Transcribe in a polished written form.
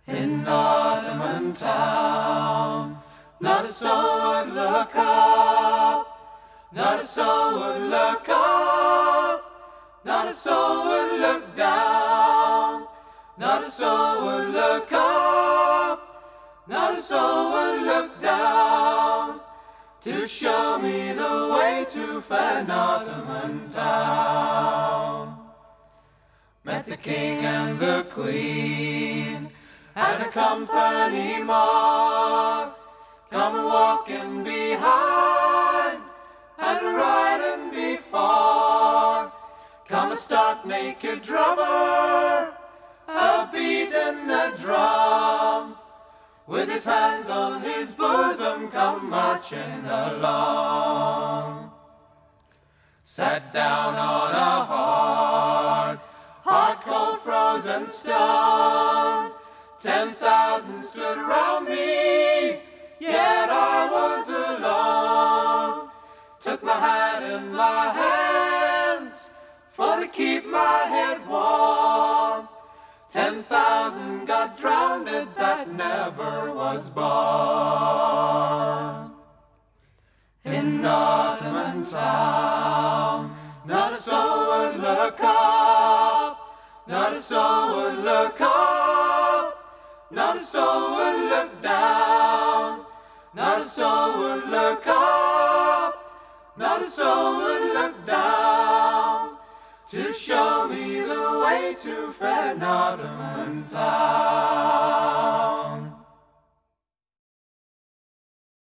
in Ottoman town. Not a soul would look up, not a soul would look up, not a soul would look down, not a soul would look up, not a soul would look down, to show me the way to fair Ottoman town. Met the king and the queen, and a company more, come a walking behind, and a riding before, come a stark naked drummer, a beating the drum, with his hands on his bosom, come marching along. Sat down on a hard, cold, frozen stone. 10,000 stood around me, yet I was alone. Took my hat in my hands, for to keep my head warm. 10,000 got drowned that never was born. In Ottoman town, not a soul would look up, not a soul would look up, not a soul would look down, not a soul would look up, not a soul would look down, to show me the way to fair Ottoman town.